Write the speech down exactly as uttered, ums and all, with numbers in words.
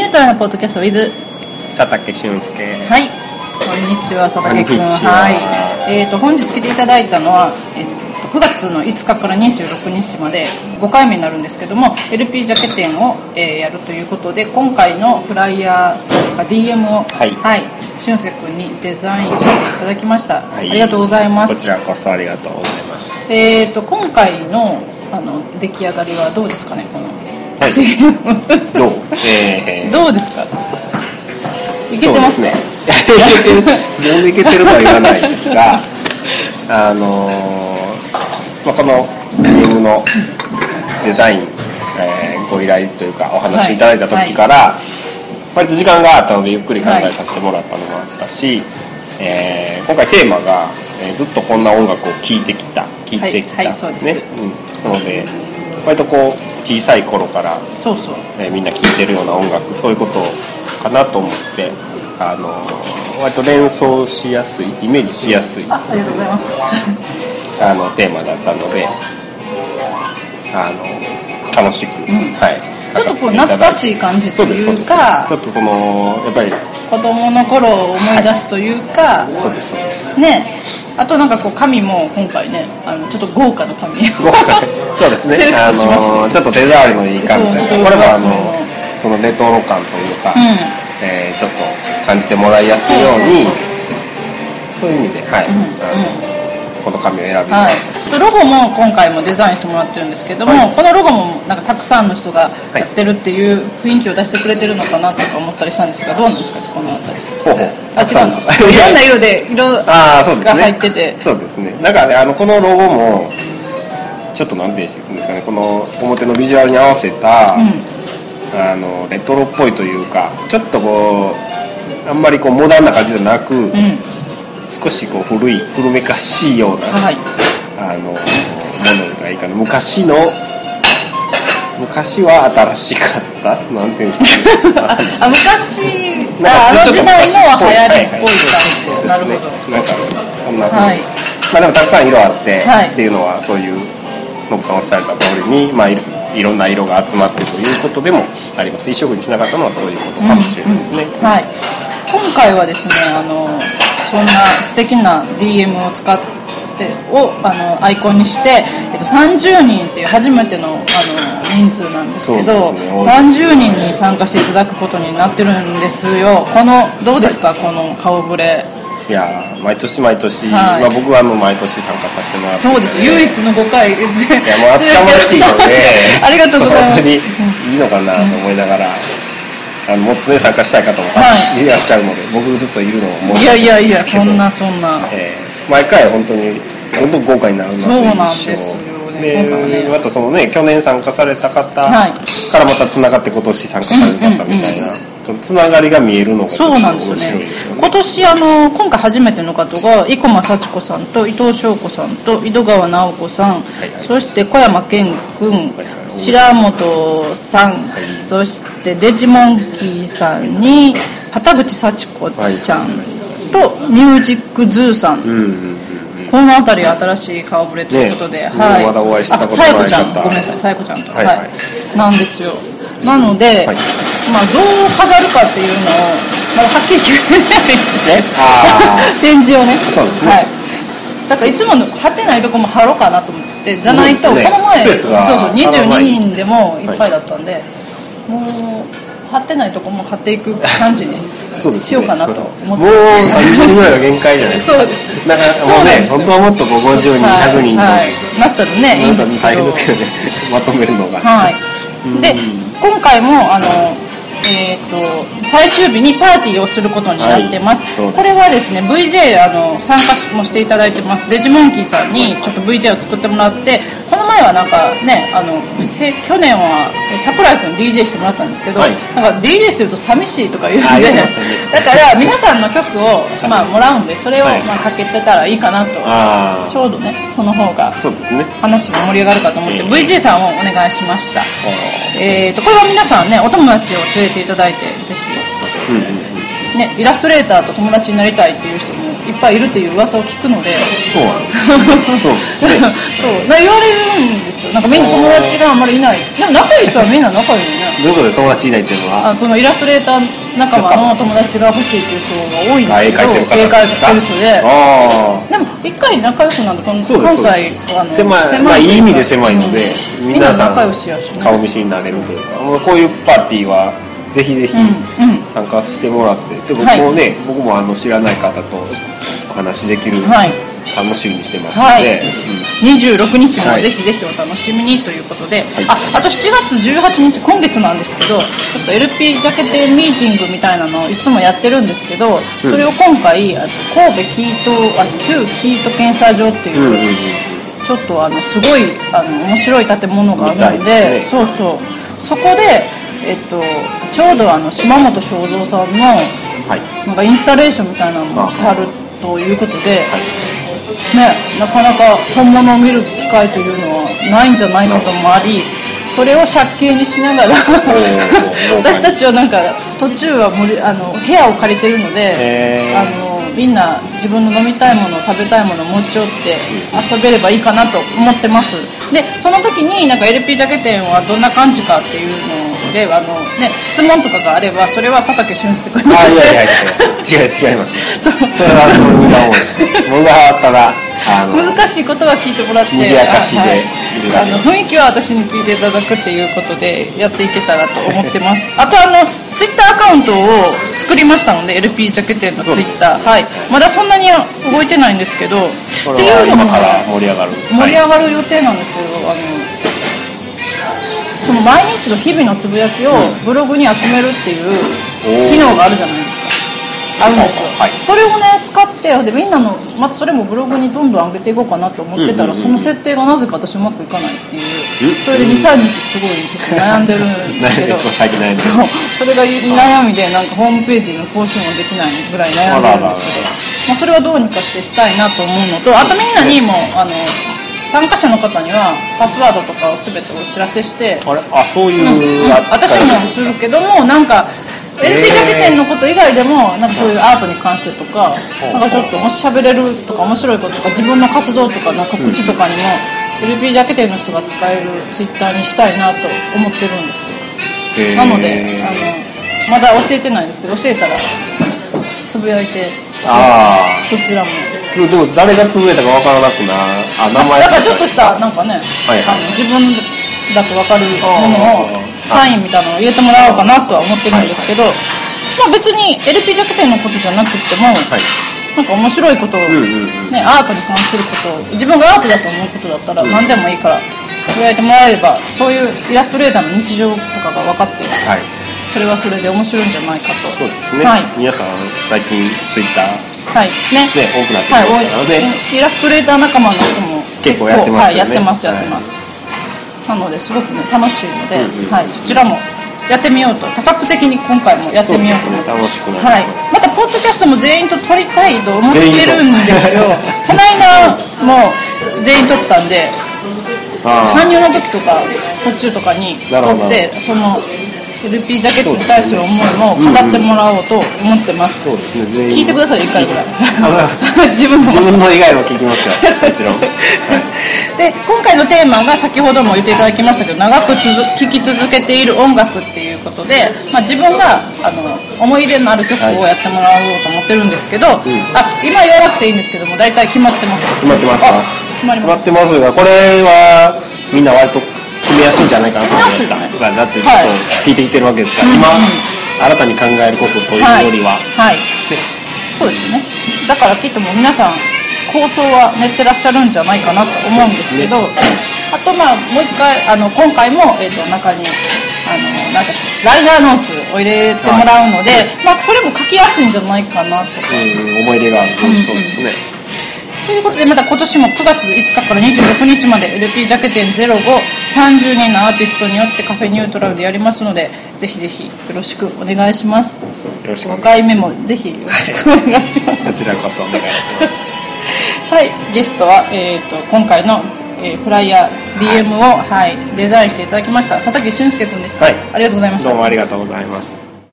ュートラルなポッドキャスト with 佐竹俊介。 はい、こんにちは佐竹くん。 はい、 えーと本日来ていただいたのは、えっと、くがつのいつかからにじゅうろくにちまでごかいめになるんですけども エルピー ジャケ展を、えー、やるということで、今回のフライヤーとか ディーエム を、 はいはい、俊介くんにデザインしていただきました、はい、ありがとうございます。 こちらこそありがとうございます。 えーと今回の、あの出来上がりはどうですかね、このはい、どう、えー、 どうですか。いけてますね。 自分でいけてるとは言わないですが、あのーまあ、このゲームのデザイン、えー、ご依頼というかお話いただいた時から、はいはい、割と時間があったのでゆっくり考えさせてもらったのもあったし、はい、えー、今回テーマが、えー、ずっとこんな音楽を聴いてきた聴いてきたですね。なので割とこう小さい頃からそうそう、 えー、みんな聴いてるような音楽、そういうことかなと思って、あのー、割と連想しやすい、イメージしやすいあ, ありがとうございますあのテーマだったので、あの楽しく、うん、はい、 ちょっとこう懐かしい感じというか、 ちょっとそのやっぱり子供の頃を思い出すというか、 はい、そうですそうですね。あとなんかこう紙も今回ね、あのちょっと豪華な紙を豪華そうですね、 セレクトしました。 あのちょっと手触りのいい感じで、これもあのこのレトロ感というか、うん、えー、ちょっと感じてもらいやすいように、そういう意味で、はい、うんうん、この紙を選びました、 はい、ロゴも今回もデザインしてもらってるんですけども、はい、このロゴもなんかたくさんの人がやってるっていう雰囲気を出してくれてるのかなとか思ったりしたんですが、どうなんですか、このあたり。 ほうほう、 あ、違うのいろんな色で色が入ってて、 そうですね、なんかね、あのこのロゴもちょっとなんていうんですかね、この表のビジュアルに合わせた、うん、あのレトロっぽいというか、ちょっとこうあんまりこうモダンな感じじゃなく、うん、少しこう古い古めかしいような、はい、あのものがいいかな。昔の昔は新しかったなんていうんですか、ね、 あ昔ああの時代の流行りっぽい感じ、なるほど。 なんかこんな風に、はい、まあでもたくさん色あって、はい、っていうのはそういうノブさんおっしゃられた通りに、まあいろんな色が集まってということでもあります。一色にしなかったのはそういうことかもしれないですね、うんうん、はい。 今回はですね、あのそんな素敵な ディーエム を使ってをあのアイコンにして、えっと、さんじゅうにんっていう初めての、あの人数なんですけど、ね、さんじゅうにんに参加していただくことになってるんですよ。このどうですか、はい、この顔ぶれ。 いや毎年毎年、はい、まあ、僕はあの毎年参加させてもらって、 そうですよ、唯一のごかい。いやもう厚かましいのでありがとうございます。 本当にいいのかなと思いながら、あのもっとね参加したい方もいらっしゃるので、はい、僕ずっといるのも申し訳ないんですけど、 いやいやいや、そんなそんな、 えー、毎回本当に本当豪華になるなという印象。 そうなんですよね。 で、ね、またそのね、去年参加された方からまたつながって今年参加された方みたいな、うんうんうん、ちょっとつながりが見えるのがちょっと面白いですよね。 今年あの今回初めての方が生駒幸子さんと伊藤翔子さんと井戸川直子さん、はいはい、そして小山健君、はいはい、白本さん、はい、そしてデジモンキーさんに片口幸子ちゃんとミュージックズーさん、うんうん、この辺り新しい顔ぶれということで、ね、はい、 まだお会いしたことない方、 あ、さやこちゃん、ごめんなさい、さやこちゃんと、はいはいはい、なんですよ。なので、はい、まあ、どう飾るかっていうのをまだはっきり決めてないんですね。展示をね。 そうですね。 はい。だからいつもの貼ってないとこも貼ろうかなと思ってじゃないと、ね、この前そうそうにじゅうににんでもいっぱいだったんで、はい、もう貼ってないとこも貼っていく感じにしようかなと思って。 もうさんじゅうにんぐらいが限界じゃないですか。 そうです。 だからもうね、本当はもっとごじゅうにん、ひゃくにんと、 はいはい、なったらね、いいんですけど。 大変ですけどね、まとめるのが。 はい。で、今回もあの、えー、と最終日にパーティーをすることになってます、はい、これはですね ブイジェー あの参加もしていただいてますデジモンキーさんにちょっと ブイジェー を作ってもらって、この前はなんかね、あの去年は桜井君 ディージェー してもらったんですけど、はい、なんか ディージェー してると寂しいとか言うんで、ね、だから皆さんの曲を、まあ、もらうんでそれを、まあ、かけてたらいいかなと、はい、ちょうどねその方が話も盛り上がるかと思って、ね、ブイジェー さんをお願いしました。えー、とこれは皆さんねお友達を連れていただいてぜひ、うんうんうん、ね、イラストレーターと友達になりたいっていう人もいっぱいいるっていう噂を聞くので、 そうなんですそうですねそう言われるんですよ。なんかみんな友達があんまりいない。でも仲いい人はみんな仲いいよね。 どういうことで友達いないっていうのは、 あそのイラストレーター仲間の友達が欲しいっていう人が多いんだけど、 絵描いてる方絵描いてる人で、 あでも一回仲良くなるとこの関西あの狭い、 狭い、 まあ、いい意味で狭いので、 うん、 皆さん仲良しやし、ね、 顔見知りになれるというか、こういうパーティーはぜひぜひ参加してもらって、うんうん、で僕もね、はい、僕もあの知らない方とお話できる、はい、楽しみにしてますので、はい、 うん、にじゅうろくにちもぜひぜひお楽しみにということで、はい、あ, あとしちがつじゅうはちにち今月なんですけど、ちょっと エルピー ジャケ店ミーティングみたいなのをいつもやってるんですけど、それを今回あ神戸キートあ旧キート検査場っていう、うんうんうん、ちょっとあのすごいあの面白い建物があるので、ね、そうそうそこで、えっと、ちょうどあの島本正蔵さんの、はい、なんかインスタレーションみたいなのをさるということで、はい、ね、なかなか本物を見る機会というのはないんじゃないかともあり、それを借景にしながら私たちはなんか途中はもりあの部屋を借りてるので、あのみんな自分の飲みたいもの食べたいものを持ち寄って遊べればいいかなと思ってます。でその時になんか エルピー ジャケ店はどんな感じかっていうのであの、ね、質問とかがあればそれは佐竹俊介君にあいやいやいや違う違いますそれはそういうが多い僕がただあの難しいことは聞いてもらって賑やかしで、 はい、あの雰囲気は私に聞いていただくっていうことでやっていけたらと思ってますあとあのツイッターアカウントを作りましたので エルピー ジャケ店のツイッター、はい、まだそんなに動いてないんですけどっていうのも今から盛り上がる盛り上がる予定なんですけど、あのその毎日の日々のつぶやきをブログに集めるっていう機能があるじゃないですか。あるんですよ、はい、それをね使ってでみんなのまたそれもブログにどんどん上げていこうかなと思ってたら、うんうんうん、その設定がなぜか私うまくいかないっていう、それで にさんにちすごい結構悩んでるんですけど最近悩んでるそうそれが悩みでなんかホームページの更新もできないぐらい悩んでるんですけど、まあ、それはどうにかしてしたいなと思うのと、あとみんなにもあの参加者の方にはパスワードとかを全てお知らせしてあれあそういう、うんうん、 私もするけどもなんかエルピー ジャケ店のこと以外でもなんかそういうアートに関してとか、なんかちょっともし喋れるとか面白いこととか自分の活動とかの告知とかにも エルピー ジャケ店の人が使えるツイッターにしたいなと思ってるんですよ。なのであのまだ教えてないんですけど教えたらつぶやいてあそちらもでも誰がつぶやいたか分からなくなあ名前だからちょっとしたなんかね、はいはい、あの自分だと分かるものをサインみたいなのを入れてもらおうかなとは思ってるんですけど、はいはい、まあ、別に エルピー ジャケ店のことじゃなくても、はい、なんか面白いことを、ね、うんうんうん、アートに関することを自分がアートだと思うことだったら何でもいいからつぶやいてもらえればそういうイラストレーターの日常とかが分かって、はい、それはそれで面白いんじゃないかと。 そうですね、はい、皆さん最近ツイッターはいね、 ね、多くなってきましたので、はい、 イラストレーター仲間の人も結構やってますよね、 はい、やってますやってます、はい、なのですごくね楽しいので、うんうん、はい、そちらもやってみようと多角的に今回もやってみようと思って、 ね、楽しくなります、 はい、またポッドキャストも全員と撮りたいと思ってるんですよこの間も全員撮ったんで搬入の時とか途中とかに撮ってそのエルピー ジャケットに対する思いも語ってもらおうと思ってます、うんうん、そうですね、聞いてくださいいっかいぐらい自分自分の以外は聞きますよもちろん、はい、 で今回のテーマが先ほども言っていただきましたけど長く聴き続けている音楽っていうことで、まあ、自分があの思い出のある曲をやってもらおうと思ってるんですけど、はい、あ今言わなくていいんですけども大体決まってます。 決まってますか？決まります。決まってますがこれはみんな割と決めやすいんじゃないかなと思いました、ね、だってずっと聞いてきてるわけですから、はい、今、うんうん、新たに考えることというよりは、 はいはい、でそうですね、だからきっともう皆さん構想は練ってらっしゃるんじゃないかなと思うんですけど、ね、あとまあもう一回あの今回も、えー、と中にあのなんかライナーノーツを入れてもらうので、はい、まあ、それも書きやすいんじゃないかなとか、 うん、思い出がある、うんうん、そうですね。 ということでまた今年もくがついつかからにじゅうろくにちまで エルピー ジャケ店ゼロごさんじゅうにんのアーティストによってカフェニュートラルでやりますのでぜひぜひよろしくお願いします。 よろしくお願いします。ごかいめもぜひよろしくお願いします。 こちらこそお願いしますはい、ゲストは、えー、と今回の、えー、フライヤー ディーエム を、はいはい、デザインしていただきました佐竹俊介君でした、はい、ありがとうございました。 どうもありがとうございます。